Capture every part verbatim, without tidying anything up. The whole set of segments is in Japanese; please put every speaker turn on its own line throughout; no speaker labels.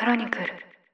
クロニクル。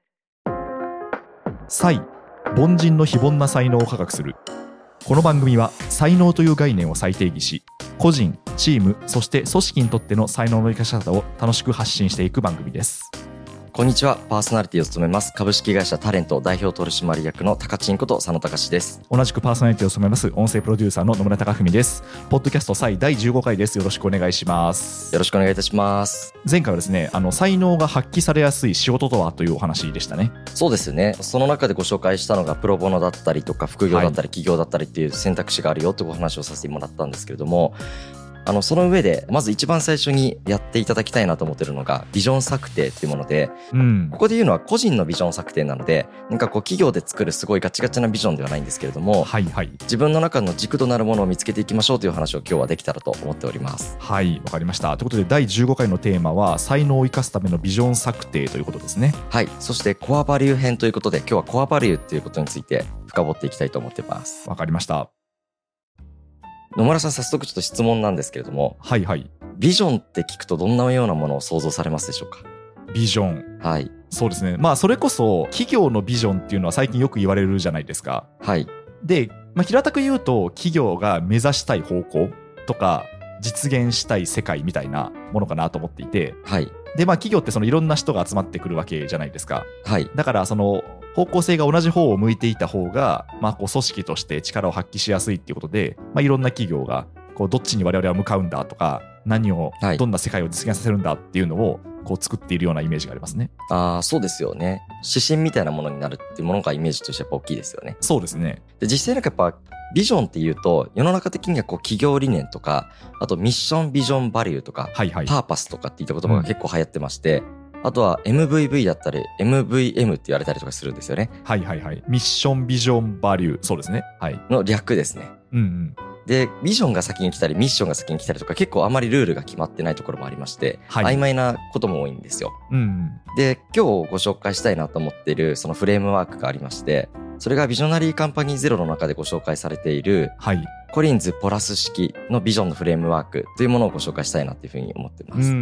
才、凡人の非凡な才能を科学する。この番組は才能という概念を再定義し、個人、チーム、そして組織にとっての才能の生かし方を楽しく発信していく番組です。
こんにちは。パーソナリティを務めます株式会社タレント代表取締役の高知んこと佐野隆です。
同じくパーソナリティを務めます音声プロデューサーの野村貴文です。ポッドキャスト才だいじゅうごかいです。よろしくお願いします。
よろしくお願いいたします。
前回はですね、あの才能が発揮されやすい仕事とはというお話でしたね。
そうですね。その中でご紹介したのがプロボノだったりとか副業だったり起業だったりっていう選択肢があるよというお話をさせてもらったんですけれども、あのその上でまず一番最初にやっていただきたいなと思っているのがビジョン策定っていうもので、うん、ここで言うのは個人のビジョン策定なので、なんかこう企業で作るすごいガチガチなビジョンではないんですけれども、はいはい、自分の中の軸となるものを見つけていきましょうという話を今日はできたらと思っております。
はい、わかりました。ということでだいじゅうごかいのテーマは才能を生かすためのビジョン策定ということですね。
はい、そしてコアバリュー編ということで今日はコアバリューっていうことについて深掘っていきたいと思っています。
わかりました。
野村さん、早速ちょっと質問なんですけれども、
はいはい、
ビジョンって聞くとどんなようなものを想像されますでしょうか？
ビジョン、
はい、
そうですね。まあそれこそ企業のビジョンっていうのは最近よく言われるじゃないですか。
はい。
で、まあ、平たく言うと企業が目指したい方向とか実現したい世界みたいなものかなと思っていて、
はい。
でまあ企業ってそのいろんな人が集まってくるわけじゃないですか。
はい。
だからその方向性が同じ方を向いていた方が、まあ、こう組織として力を発揮しやすいっていうことで、まあ、いろんな企業がこうどっちに我々は向かうんだとか、何をどんな世界を実現させるんだっていうのをこう作っているようなイメージがありますね。
ああ、そうですよね。指針みたいなものになるっていうものがイメージとしてやっぱ大きいですよね。
そうですね。
で、実際なんかやっぱビジョンっていうと世の中的にはこう企業理念とか、あとミッションビジョンバリューとか、はいはい、パーパスとかっていった言葉が結構流行ってまして、うん、あとは エムブイブイ だったり エムブイエム って言われたりとかするんですよね。
はいはいはい。ミッションビジョンバリュー、そうですね。はい。
の略ですね。うんうん。で、ビジョンが先に来たりミッションが先に来たりとか結構あまりルールが決まってないところもありまして、はい、曖昧なことも多いんですよ。うんうん、で、今日ご紹介したいなと思っているそのフレームワークがありまして、それがビジョナリーカンパニーゼロの中でご紹介されている、はい、コリンズポラス式のビジョンのフレームワークというものをご紹介したいなというふうに思っています。
うん、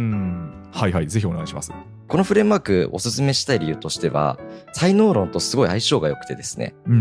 はいはい、ぜひお願いします。
このフレームワークおすすめしたい理由としては、才能論とすごい相性が良くてですね、うんうん、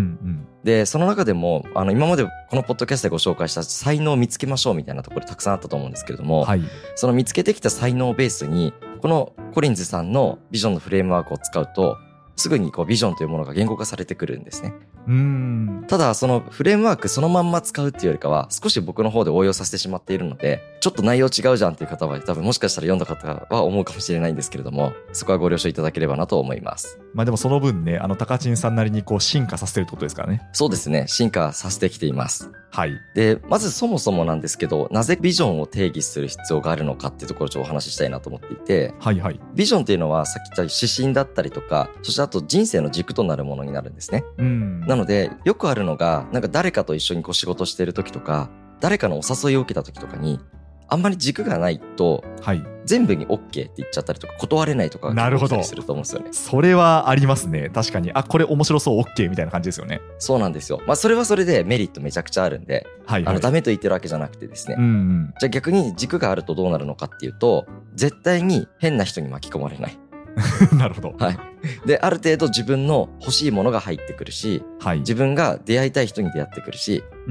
でその中でもあの今までこのポッドキャストでご紹介した才能を見つけましょうみたいなところたくさんあったと思うんですけれども、はい、その見つけてきた才能をベースにこのコリンズさんのビジョンのフレームワークを使うとすぐにこうビジョンというものが言語化されてくるんですね。うーん、ただそのフレームワークそのまんま使うっていうよりかは少し僕の方で応用させてしまっているので、ちょっと内容違うじゃんっていう方は多分もしかしたら読んだ方は思うかもしれないんですけれども、そこはご了承いただければなと思います。
まあでもその分ね、あの高知さんなりにこう進化させてるってことですからね。
そうですね、進化させてきています。
はい。
で、まずそもそもなんですけど、なぜビジョンを定義する必要があるのかっていうところをちょっとお話ししたいなと思っていて、はいはい。ビジョンっていうのはさっき言った指針だったりとか、そしてあと人生の軸となるものになるんですね。うん。なのでよくあるのが、なんか誰かと一緒にこう仕事してる時とか、誰かのお誘いを受けた時とかに、あんまり軸がないと、はい、全部に OK って言っちゃったりとか断れないとかが起きたりすると思うんですよね。
それはありますね。確かに、あ、これ面白そう OK みたいな感じですよね。
そうなんですよ。まあそれはそれでメリットめちゃくちゃあるんで、はいはい、あのダメと言ってるわけじゃなくてですね、うんうん、じゃあ逆に軸があるとどうなるのかっていうと、絶対に変な人に巻き込まれない。
なるほど。
はい。で、ある程度自分の欲しいものが入ってくるし、はい、自分が出会いたい人に出会ってくるし、うん、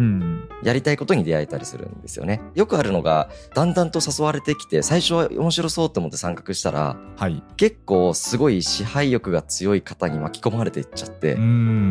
やりたいことに出会えたりするんですよね。よくあるのが、だんだんと誘われてきて、最初は面白そうと思って参画したら、はい、結構すごい支配欲が強い方に巻き込まれていっちゃって、うん、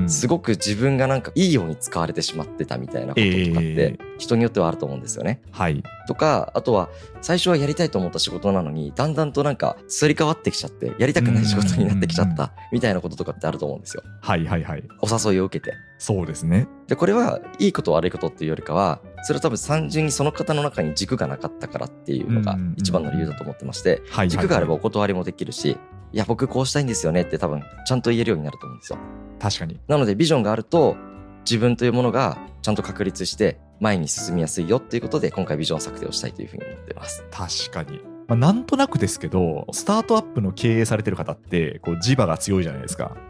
すごく自分がなんかいいように使われてしまってたみたいなこととかって、えー、人によってはあると思うんですよね。はい。とか、あとは最初はやりたいと思った仕事なのに、だんだんとなんかすり替わってきちゃって、やりたくない仕事になってきちゃったみたいなこととかってあると思うんですよ。はいはいはい。お誘いを受けて。
そうですね。
で、これはいいこと悪いことっていうよりかは、それは多分単純にその方の中に軸がなかったからっていうのが一番の理由だと思ってまして、軸があればお断りもできるし、いや僕こうしたいんですよねって多分ちゃんと言えるようになると思うんですよ。
確かに。
なのでビジョンがあると自分というものがちゃんと確立して前に進みやすいよっていうことで今回ビジョン策定をしたいというふうに思っています。
確かに。まあ、なんとなくですけど、スタートアップの経営されてる方ってこう磁場が強いじゃないですか。はい。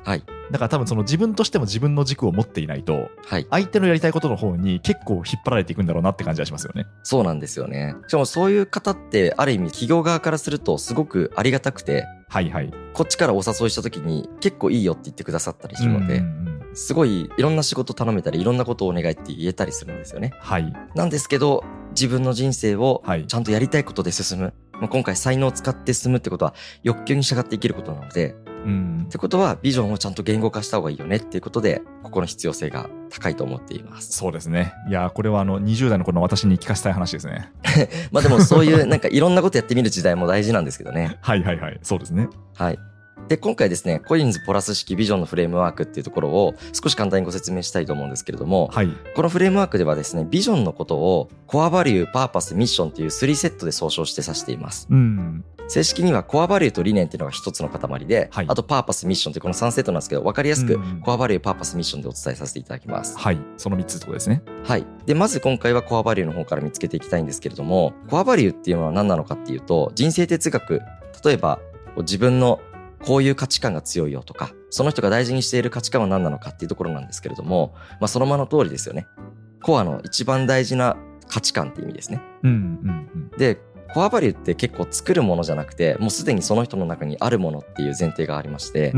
だから多分その自分としても自分の軸を持っていないと、はい、相手のやりたいことの方に結構引っ張られていくんだろうなって感じがしますよね。
そうなんですよね。しかもそういう方ってある意味企業側からするとすごくありがたくて、はいはい、こっちからお誘いした時に結構いいよって言ってくださったりするので、うんうんうん、すごいいろんな仕事頼めたりいろんなことをお願いって言えたりするんですよね。はい、なんですけど自分の人生をちゃんとやりたいことで進む、はい、今回才能を使って進むってことは欲求に従って生きることなので、うん、ってことはビジョンをちゃんと言語化した方がいいよねっていうことで、ここの必要性が高いと思っています。
そうですね。いやこれはあのにじゅう代の頃の私に聞かせたい話ですね。
まあでもそういうなんかいろんなことやってみる時代も大事なんですけどね。
はいはいはい、そうですね。
はい。で今回ですね、コリンズポラス式ビジョンのフレームワークっていうところを少し簡単にご説明したいと思うんですけれども、はい、このフレームワークではですね、ビジョンのことをコアバリュー、パーパス、ミッションというスリーセットで総称して指しています。うん、正式にはコアバリューと理念っていうのが一つの塊で、はい、あとパーパス、ミッションってこのさんセットなんですけど、分かりやすくコアバリュー、パーパス、ミッションでお伝えさせていただきます。
はい、そのみっつってことですね。
はい。でまず今回はコアバリューの方から見つけていきたいんですけれども、コアバリューっていうのは何なのかっていうと、人生哲学、例えば自分のこういう価値観が強いよとか、その人が大事にしている価値観は何なのかっていうところなんですけれども、まあ、その名の通りですよね。コアの一番大事な価値観っていう意味ですね。うんうんうん、でコアバリューって結構作るものじゃなくて、もうすでにその人の中にあるものっていう前提がありまして、うん、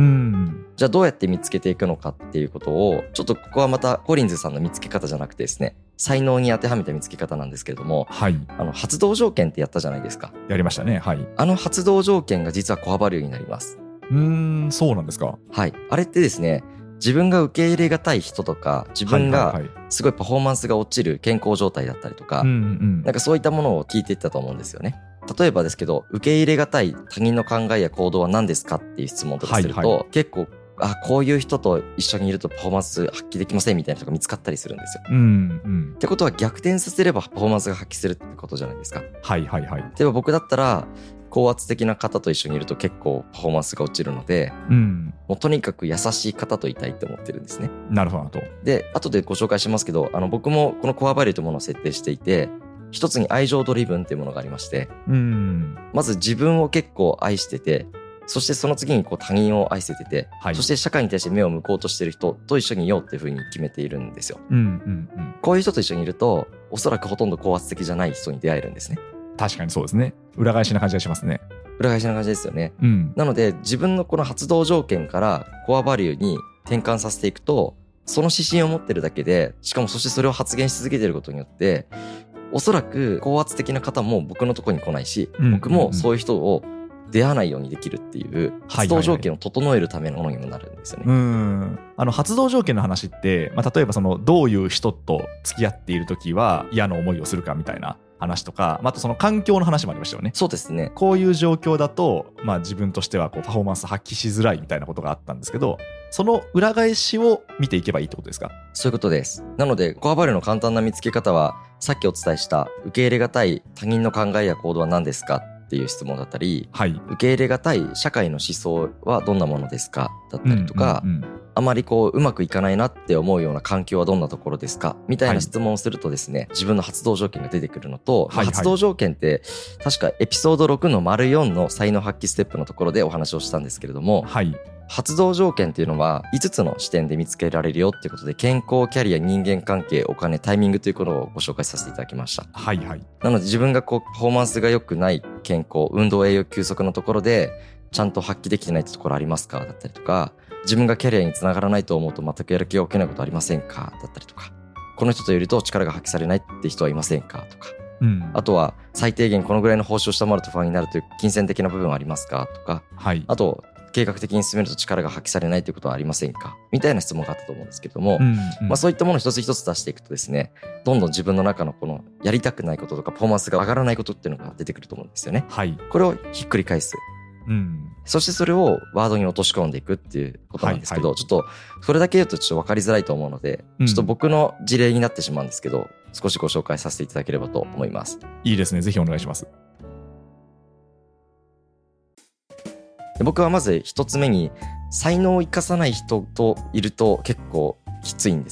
じゃあどうやって見つけていくのかっていうことを、ちょっとここはまたコリンズさんの見つけ方じゃなくてですね、才能に当てはめた見つけ方なんですけれども、はい、あの発動条件ってやったじゃないですか。
やりましたね。はい。
あの発動条件が実はコアバリューになります。
うーん、そうなんですか。
はい。あれってですね、自分が受け入れがたい人とか、自分がすごいパフォーマンスが落ちる健康状態だったりとか、うんうん、なんかそういったものを聞いていったと思うんですよね。例えばですけど、受け入れがたい他人の考えや行動は何ですかっていう質問とかすると、はいはい、結構あこういう人と一緒にいるとパフォーマンス発揮できませんみたいな人が見つかったりするんですよ。うんうん、ってことは逆転させればパフォーマンスが発揮するってことじゃないですか。
はいはいはい。
例えば僕だったら高圧的な方と一緒にいると結構パフォーマンスが落ちるので、うん、もうとにかく優しい方といたいと思ってるんですね。
なるほど。
で後でご紹介しますけど、あの僕もこのコアバリューというものを設定していて、一つに愛情ドリブンっていうものがありまして、うん、まず自分を結構愛してて、そしてその次にこう他人を愛せてて、はい、そして社会に対して目を向こうとしてる人と一緒にいようっていうふうに決めているんですよ、うんうんうん、こういう人と一緒にいるとおそらくほとんど高圧的じゃない人に出会えるんですね。
確かにそうですね。裏返しな感じがしますね。
裏返しな感じですよね、うん、なので自分のこの発動条件からコアバリューに転換させていくと、その指針を持ってるだけで、しかもそしてそれを発言し続けていることによっておそらく高圧的な方も僕のところに来ないし、うんうんうん、僕もそういう人を出会わないようにできるっていう発動条件を整えるためのものにもなるんですよね。
はいはいはい、うんあの発動条件の話って、まあ、例えばそのどういう人と付き合っているときは嫌な思いをするかみたいな話とか、あとその環境の話もありましたよね。
そうですね。
こういう状況だと、まあ、自分としてはこうパフォーマンス発揮しづらいみたいなことがあったんですけど、その裏返しを見ていけばいいってことですか？
そういうことです。なのでコアバリューの簡単な見つけ方は、さっきお伝えした受け入れがたい他人の考えや行動は何ですかっていう質問だったり、はい、受け入れがたい社会の思想はどんなものですかだったりとか、うんうんうん、あまりこううまくいかないなって思うような環境はどんなところですかみたいな質問をするとですね、はい、自分の発動条件が出てくるのと、はいはい、発動条件って確かエピソードろくの丸よんの才能発揮ステップのところでお話をしたんですけれども、はい、発動条件っていうのはいつつの視点で見つけられるよっていうことで、健康、キャリア、人間関係、お金、タイミングということをご紹介させていただきました。はいはい。なので自分がこうパフォーマンスが良くない健康、運動、栄養、休息のところでちゃんと発揮できてないってところありますかだったりとか、自分がキャリアにつながらないと思うと全くやる気が起きないことありませんかだったりとか、この人といると力が発揮されないって人はいませんかとか、うん、あとは最低限このぐらいの報酬を下回ると不安になるという金銭的な部分はありますかとか、はい、あと計画的に進めると力が発揮されないということはありませんかみたいな質問があったと思うんですけれども、うんうんまあ、そういったものを一つ一つ出していくとですね、どんどん自分の中のこのやりたくないこととかパフォーマンスが上がらないことっていうのが出てくると思うんですよね、はい、これをひっくり返す、うん、そしてそれをワードに落とし込んでいくっていうことなんですけど、はいはい、ちょっとそれだけ言うとちょっと分かりづらいと思うので、うん、ちょっと僕の事例になってしまうんですけど、少しご紹介させていただければと思います。
いいですね、ぜひお願いします。
僕はまず一つ目に、才能を生かさない人といると結構きついんですよ。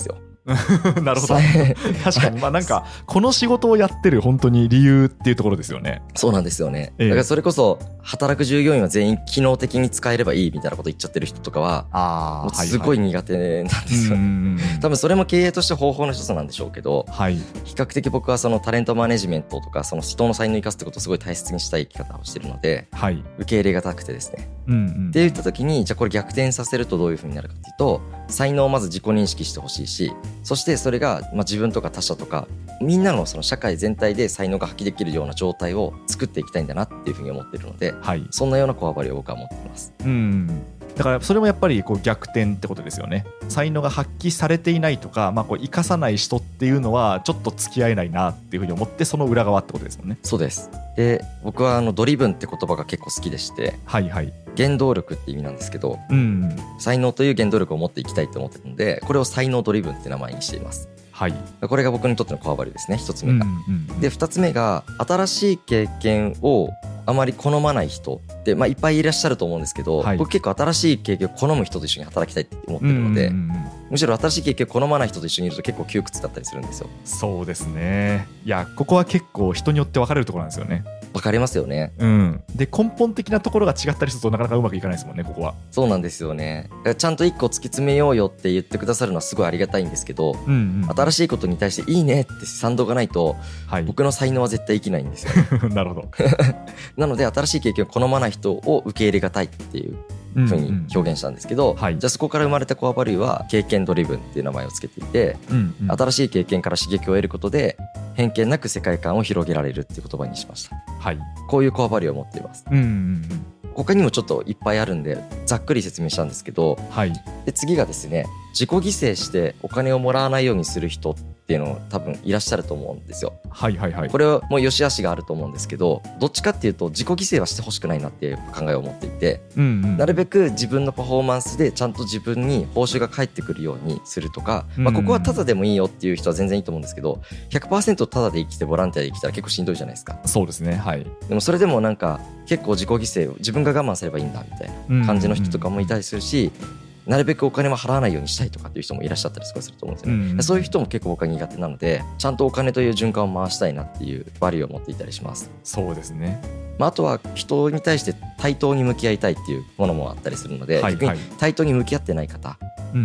なるほど確かにまあなんかこの仕事をやってる本当に理由っていうところですよね。
そうなんですよね、ええ、だからそれこそ働く従業員は全員機能的に使えればいいみたいなこと言っちゃってる人とかはあもうすごい苦手なんですよ、ね、多分それも経営として方法の一つなんでしょうけど、はい、比較的僕はそのタレントマネジメントとかその人の才能を生かすってことをすごい大切にしたい生き方をしてるので、はい、受け入れがたくてですね、うんうん、って言った時にじゃあこれ逆転させるとどういう風になるかっていうと、才能をまず自己認識してほしいし、そしてそれがまあ自分とか他者とかみんなのその社会全体で才能が発揮できるような状態を作っていきたいんだなっていうふうに思っているので、はい、そんなようなコアバリューを僕は持っています。うん
だからそれもやっぱりこう逆転ってことですよね。才能が発揮されていないとか、まあ、こう生かさない人っていうのはちょっと付き合えないなっていうふうに思って、その裏側ってことですもんね。
そうです。で僕はあのドリブンって言葉が結構好きでして、はいはい、原動力って意味なんですけど、うん、才能という原動力を持っていきたいと思ってるので、これを才能ドリブンって名前にしています。はい、これが僕にとってのコアバリューですね、一つ目が、うんうんうん、で二つ目が新しい経験をあまり好まない人って、まあ、いっぱいいらっしゃると思うんですけど、はい、僕結構新しい経験を好む人と一緒に働きたいって思ってるので、うんうんうん、むしろ新しい経験を好まない人と一緒にいると結構窮屈だったりするんですよ。
そうですね。いやここは結構人によって分かれるところなんですよね。
分かりますよね、
うん、で根本的なところが違ったりするとなかなかうまくいかないですもんね、ここは。
そうなんですよね。ちゃんと一個突き詰めようよって言ってくださるのはすごいありがたいんですけど、うんうん、新しいことに対していいねって賛同がないと、はい、僕の才能は絶対生きないんですよ
なるほど
なので新しい経験を好まない人を受け入れがたいっていうふうに表現したんですけど、うんうんはい、じゃあそこから生まれたコアバリューは経験ドリブンっていう名前をつけていて、うんうん、新しい経験から刺激を得ることで偏見なく世界観を広げられるっていう言葉にしました、はい、こういうコアバリューを持っています、うんうんうん、他にもちょっといっぱいあるんでざっくり説明したんですけど、はい、で次がですね、自己犠牲してお金をもらわないようにする人っていうの多分いらっしゃると思うんですよ。はいはいはい。これはもう良し悪しがあると思うんですけど、どっちかっていうと自己犠牲はしてほしくないなっていう考えを持っていて、うんうん、なるべく自分のパフォーマンスでちゃんと自分に報酬が返ってくるようにするとか、まあ、ここはタダでもいいよっていう人は全然いいと思うんですけど、 ひゃくパーセント タダで生きてボランティアで生きたら結構しんどいじゃないですか。
そうですね、はい。
でもそれでもなんか結構自己犠牲を自分が我慢すればいいんだみたいな感じの人とかもいたりするし、なるべくお金は払わないようにしたいとかっていう人もいらっしゃったりすると思うんですよね、うんうん、そういう人も結構僕は苦手なので、ちゃんとお金という循環を回したいなっていうバリューを持っていたりします。
そうですね、
まあ、あとは人に対して対等に向き合いたいっていうものもあったりするので、はいはい、逆に対等に向き合ってない方、うんうん、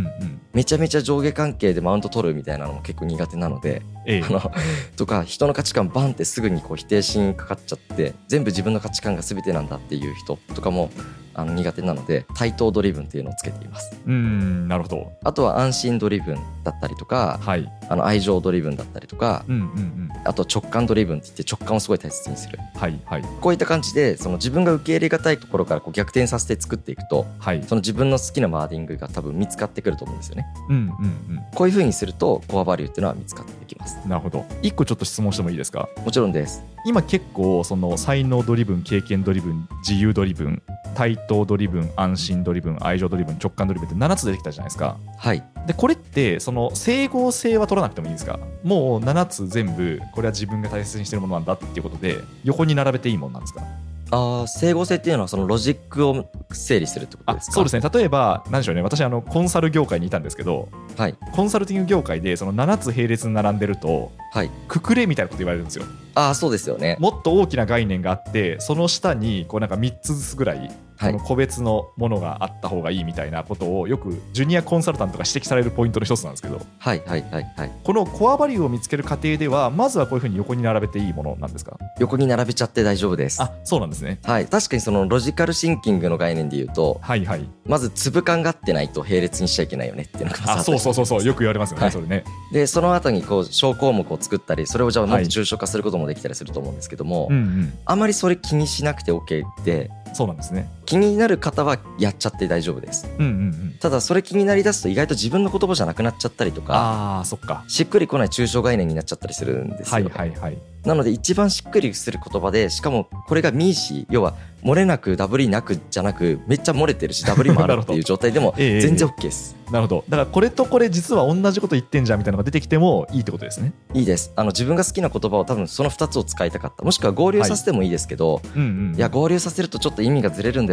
めちゃめちゃ上下関係でマウント取るみたいなのも結構苦手なので、ええ、あのとか人の価値観バンってすぐにこう否定しにかかっちゃって全部自分の価値観が全てなんだっていう人とかもあの苦手なので、対等ドリブンっていうのをつけています。
うーん、なるほど。
あとは安心ドリブンだったりとか、はい、あの愛情ドリブンだったりとか、うんうんうん、あと直感ドリブンって言って直感をすごい大切にする、はいはい、こういった感じでその自分が受け入れがたいところからこう逆転させて作っていくと、はい、その自分の好きなマーディングが多分見つかってくると思うんですよね、うんうんうん、こういう風にするとコアバリューっていうのは見つかってきます。
なるほど。一個ちょっと質問してもいいですか？
もちろんです。
今結構その才能ドリブン、経験ドリブン、自由ドリブン、対等ドリブン、安心ドリブン、愛情ドリブン、直感ドリブンってななつ出てきたじゃないですか。はい。でこれってその整合性は取らなくてもいいんですか？もうななつ全部これは自分が大切にしてるものなんだっていうことで横に並べていいものなんですか？
あ、整合性っていうのはそのロジックを整理するってことですか？
そうですね。例えば何でしょうね、私あのコンサル業界にいたんですけど、はい、コンサルティング業界でそのななつ並列に並んでると、はい、くくれみたいなこと言われるんですよ。
あ、そうですよね。
もっと大きな概念があってその下にこうなんかみっつずつぐらいその個別のものがあった方がいいみたいなことをよくジュニアコンサルタントが指摘されるポイントの一つなんですけど、はいはいはいはい、このコアバリューを見つける過程ではまずはこういうふうに横に並べていいものなんですか？
横に並べちゃって大丈夫です。
あ、そうなんですね。
はい、確かにそのロジカルシンキングの概念で言うと、はいはい、まず粒感が合ってないと並列にしちゃいけないよねっていうのが、
あ、そうそうそうそう、よく言われますよね、はい、それね。
でその後にこう小項目を作ったり、それをじゃあもっと抽象化することもできたりすると思うんですけども、はい、うんうん、あまりそれ気にしなくて OK で、
そうなんですね。
気になる方はやっちゃって大丈夫です、うんうんうん、ただそれ気になりだすと意外と自分の言葉じゃなくなっちゃったりとか、あ、そっか、しっくりこない抽象概念になっちゃったりするんですよ、ね、はいはいはい。なので一番しっくりする言葉で、しかもこれがミーシー、要は漏れなくダブリなくじゃなくめっちゃ漏れてるしダブリもあるっていう状態でも全然 OK です、
ええ、なるほど。だからこれとこれ実は同じこと言ってんじゃんみたいなのが出てきてもいいってことですね。
いいです。あの自分が好きな言葉を多分そのふたつを使いたかった、もしくは合流させてもいいですけど、はい、うんうん、いや合流させるとちょっと意味がずれるんだよ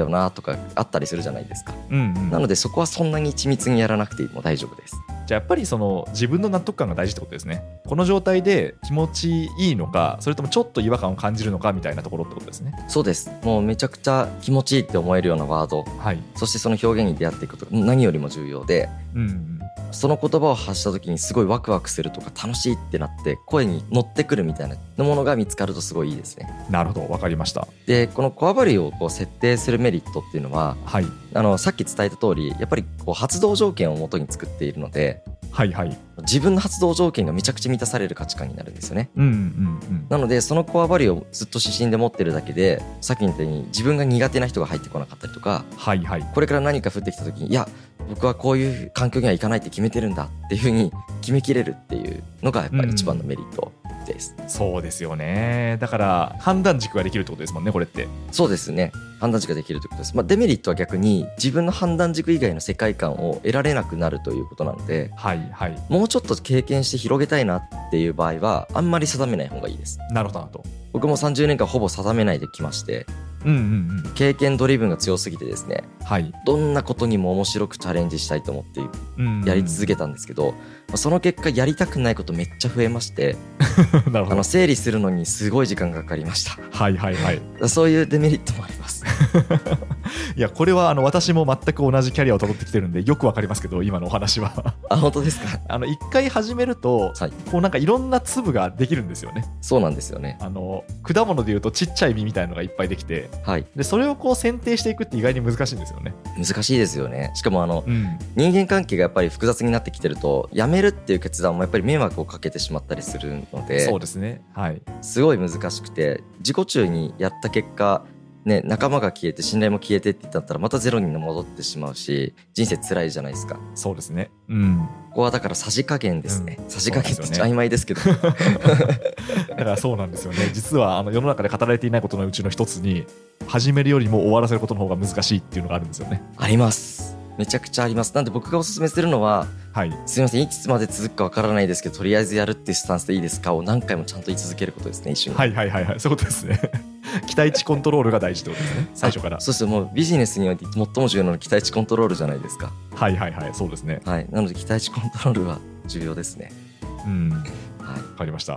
よなとかあったりするじゃないですか、
うんうん、
なのでそこはそんなに緻密にやらなくても大丈夫です。
じゃあやっぱりその自分の納得感が大事ってことですね。この状態で気持ちいいのか、それともちょっと違和感を感じるのかみたいなところってことですね。
そうです。もうめちゃくちゃ気持ちいいって思えるようなワード、はい、そしてその表現に出会っていくことが何よりも重要で、うんうん、その言葉を発した時にすごいワクワクするとか楽しいってなって声に乗ってくるみたいなものが見つかるとすごいいいですね。
なるほど、わかりました。
でこのコアバリューをこう設定するメリットっていうのは、はい、あのさっき伝えた通りやっぱりこう発動条件を元に作っているので、はいはい、自分の発動条件がめちゃくちゃ満たされる価値観になるんですよね、うんうんうん、なのでそのコアバリューをずっと指針で持ってるだけで、さっき言ったように自分が苦手な人が入ってこなかったりとか、はいはい、これから何か降ってきた時にいや僕はこういう環境にはいかないって決めてるんだっていうふうに決めきれるっていうのがやっぱり一番のメリットです、うん、
そうですよね。だから判断軸ができるってことですもんね、これって。
そうですね、判断軸ができるということです。まあ、デメリットは逆に自分の判断軸以外の世界観を得られなくなるということなので、はいはい、もうちょっと経験して広げたいなっていう場合はあんまり定めない方がいいです。
なるほどなるほど。
僕もさんじゅうねんかんほぼ定めないできまして、うんうんうん、経験ドリブンが強すぎてですね、はい、どんなことにも面白くチャレンジしたいと思ってやり続けたんですけど、うんうん、その結果やりたくないことめっちゃ増えましてなるほど、あの整理するのにすごい時間がかかりました。はいはいはい、そういうデメリットもあります
いやこれはあの私も全く同じキャリアをたどってきてるんでよくわかりますけど、今のお話は
あ、本当ですか。
あの一回始めると、はい、こうなんかいろんな粒ができるんですよね。
そうなんですよね。
あの果物でいうとちっちゃい実みたいなのがいっぱいできて、はい、でそれをこう選定していくって意外に難しいんですよね。
難しいですよね。しかもあの、うん、人間関係がやっぱり複雑になってきてるとやめるっていう決断もやっぱり迷惑をかけてしまったりするので、
そうですね、はい、
すごい難しくて、自己中にやった結果ね、仲間が消えて信頼も消えてって言ったらまたゼロに戻ってしまうし、人生辛いじゃないですか。
そうですね、うん、
ここはだからさじ加減ですね、うん、さじ加減って曖昧ですけど
だからそうなんですよね。実はあの世の中で語られていないことのうちの一つに、始めるよりも終わらせることの方が難しいっていうのがあるんですよね。
あります、めちゃくちゃあります。なんで僕がおすすめするのは、はい、すみませんいつまで続くかわからないですけどとりあえずやるっていうスタンスでいいですかを何回もちゃんと言い続けることですね、一緒に。
はいはいはいはい、そういうことですね期待値コントロールが大事ってことですね、最初から。
そうです。もうビジネスにおいて最も重要なのは期待値コントロールじゃないですか。
はいはいはい、そうですね、
はい、なので期待値コントロールは重要ですね。
うん、はい、分かりました。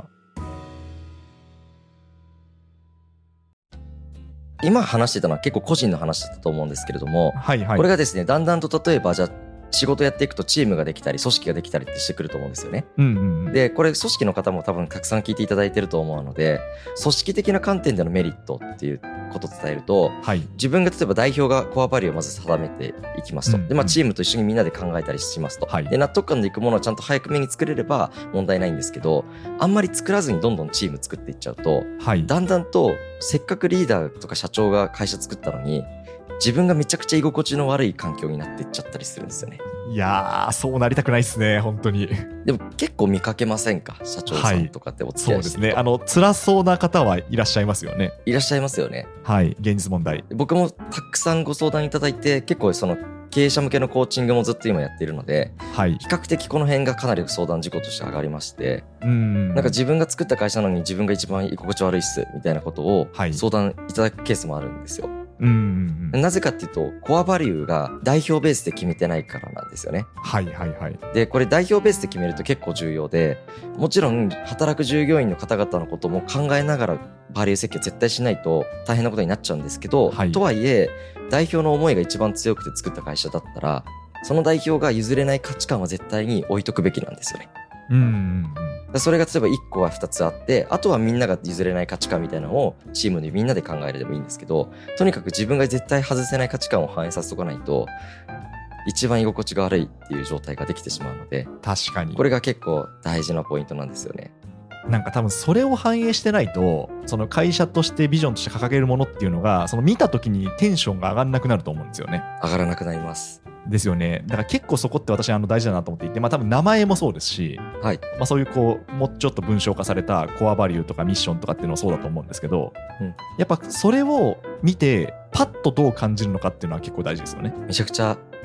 今話してたのは結構個人の話だと思うんですけれども、はいはい、これがですねだんだんと例えばじゃあ仕事やっていくとチームができたり組織ができたりってしてくると思うんですよね、うんうんうん、でこれ組織の方も多分たくさん聞いていただいてると思うので、組織的な観点でのメリットっていうことを伝えると、はい、自分が例えば代表がコアバリューをまず定めていきますと、うんうん、でまあ、チームと一緒にみんなで考えたりしますと、はい、で納得感でいくものをちゃんと早く目に作れれば問題ないんですけど、あんまり作らずにどんどんチーム作っていっちゃうと、はい、だんだんとせっかくリーダーとか社長が会社作ったのに自分がめちゃくちゃ居心地の悪い環境になっていっちゃったりするんですよね。
いやーそうなりたくないですね本当に。
でも結構見かけませんか、社長さんとかってお付き合いしてると。
そうですね、あの辛そうな方はいらっしゃいますよね。
いらっしゃいますよね。
はい、現実問題。僕
もたくさんご相談いただいて、結構その経営者向けのコーチングもずっと今やっているので、はい、比較的この辺がかなり相談事項として上がりまして、うんなんか自分が作った会社なのに自分が一番居心地悪いっすみたいなことを相談いただくケースもあるんですよ。うんうんうん、なぜかっていうとコアバリューが代表ベースで決めてないからなんですよね。はいはいはい。でこれ代表ベースで決めると結構重要で、もちろん働く従業員の方々のことも考えながらバリュー設計絶対しないと大変なことになっちゃうんですけど、はい、とはいえ代表の思いが一番強くて作った会社だったら、その代表が譲れない価値観は絶対に置いとくべきなんですよね。うんうんうん、それが例えばいっこはふたつあって、あとはみんなが譲れない価値観みたいなのをチームでみんなで考えるでもいいんですけど、とにかく自分が絶対外せない価値観を反映させとかないと一番居心地が悪いっていう状態ができてしまうので、
確かに
これが結構大事なポイントなんですよね。
なんか多分それを反映してないと、その会社としてビジョンとして掲げるものっていうのが、その見た時にテンションが上がらなくなると思うんですよね。
上がらなくなります
ですよね。だから結構そこって私あの大事だなと思っていて、まあ多分名前もそうですし、はい、まあそういうこうもうちょっと文章化されたコアバリューとかミッションとかっていうのもそうだと思うんですけど、うん、やっぱそれを見てパッとどう感じるのかっていうのは結構大事ですよね。
めちゃくちゃ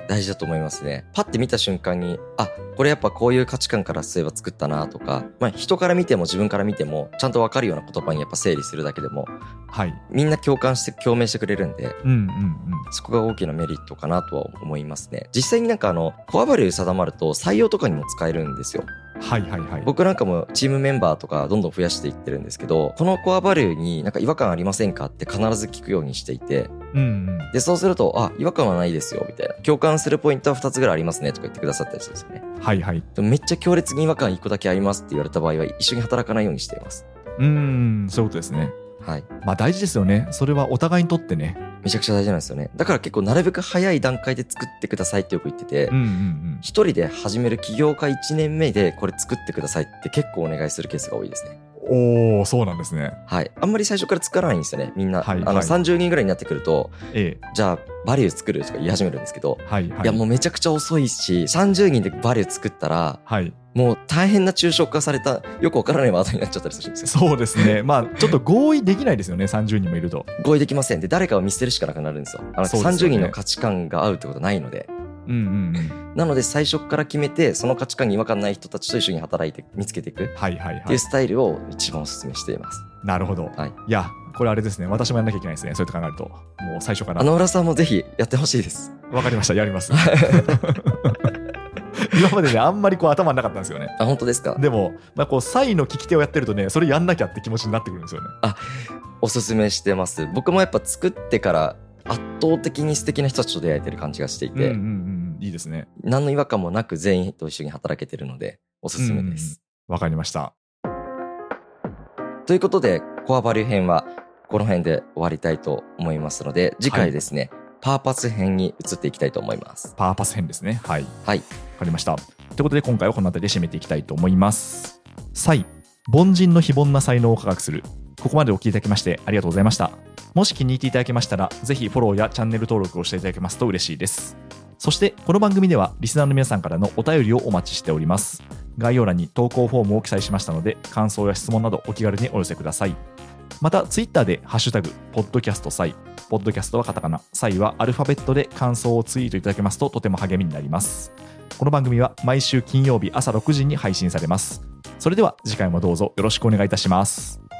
大事だと思いますね。パッて見た瞬間に、あ、これやっぱこういう価値観からすれば作ったなとか、まあ人から見ても自分から見てもちゃんと分かるような言葉にやっぱ整理するだけでも、はい、みんな共感して共鳴してくれるんで、うんうんうん、そこが大きなメリットかなとは思いますね。実際になんかあのコアバリュー定まると採用とかにも使えるんですよ。はいはいはい。僕なんかもチームメンバーとかどんどん増やしていってるんですけど、このコアバリューになんか違和感ありませんかって必ず聞くようにしていて、うんうん、でそうすると、あ、違和感はないですよみたいな、共感するポイントはふたつぐらいありますねとか言ってくださったりするんですよね。はいはい。でもめっちゃ強烈に違和感いっこだけありますって言われた場合は一緒に働かないようにしています。うーん、そういうことですね。はい。まあ大事ですよね。それはお互いにとってね。めちゃくちゃ大事なんですよね。だから結構なるべく早い段階で作ってくださいってよく言ってて、うんうんうん、一人で始める起業家いちねんめでこれ作ってくださいって結構お願いするケースが多いですね。おー、そうなんですね。はい。あんまり最初から作らないんですよね、みんな。はいはい、あのさんじゅうにんぐらいになってくると、ええ、じゃあバリュー作るとか言い始めるんですけど、はいはい、いやもうめちゃくちゃ遅いし、さんじゅうにんでバリュー作ったら、はい、もう大変な抽象化されたよくわからないワードになっちゃったりするんですよ。そうですね。まあちょっと合意できないですよね、さんじゅうにんもいると。合意できません。で誰かを見捨てるしかなくなるんですよ。あのさんじゅうにんの価値観が合うってことないので。うんうんうん、なので最初から決めて、その価値観に違和感ない人たちと一緒に働いて見つけていくっていうスタイルを一番お勧めしています。なるほど、はい、いやこれあれですね、私もやんなきゃいけないですね。そうやって考えるともう最初から。あの浦さんもぜひやってほしいです。わかりました、やります今までねあんまりこう頭なかったんですよね。あ、本当ですか。でも、まあ、こうサイの聞き手をやってるとね、それやんなきゃって気持ちになってくるんですよね。あ、おすすめしてます。僕もやっぱ作ってから圧倒的に素敵な人たちと出会えてる感じがしていて、うんうんうん、いいですね。何の違和感もなく全員と一緒に働けてるのでおすすめです。わかりました。ということでコアバリュー編はこの辺で終わりたいと思いますので、次回ですね、はい、パーパス編に移っていきたいと思います。パーパス編ですね。はい、はい、わかりました。ということで今回はこの辺りで締めていきたいと思います。サイ、凡人の非凡な才能を科学する。ここまでお聞きいただきましてありがとうございました。もし気に入っていただけましたら、ぜひフォローやチャンネル登録をしていただけますと嬉しいです。そしてこの番組ではリスナーの皆さんからのお便りをお待ちしております。概要欄に投稿フォームを記載しましたので、感想や質問などお気軽にお寄せください。またツイッターでハッシュタグポッドキャストサイ、ポッドキャストはカタカナ、サイはアルファベットで感想をツイートいただけますととても励みになります。この番組は毎週金曜日朝ろくじに配信されます。それでは次回もどうぞよろしくお願いいたします。